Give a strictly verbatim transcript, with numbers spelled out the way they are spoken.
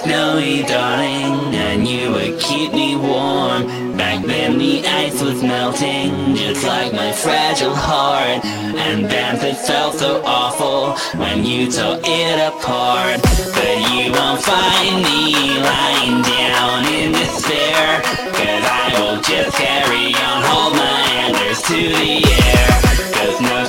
snowy, darling, and you would keep me warm. Back then the ice was melting, just like my fragile heart. And then it felt so awful when you tore it apart. But you won't find me lying down in despair, 'cause I will just carry on, hold my antlers to the air. 'Cause no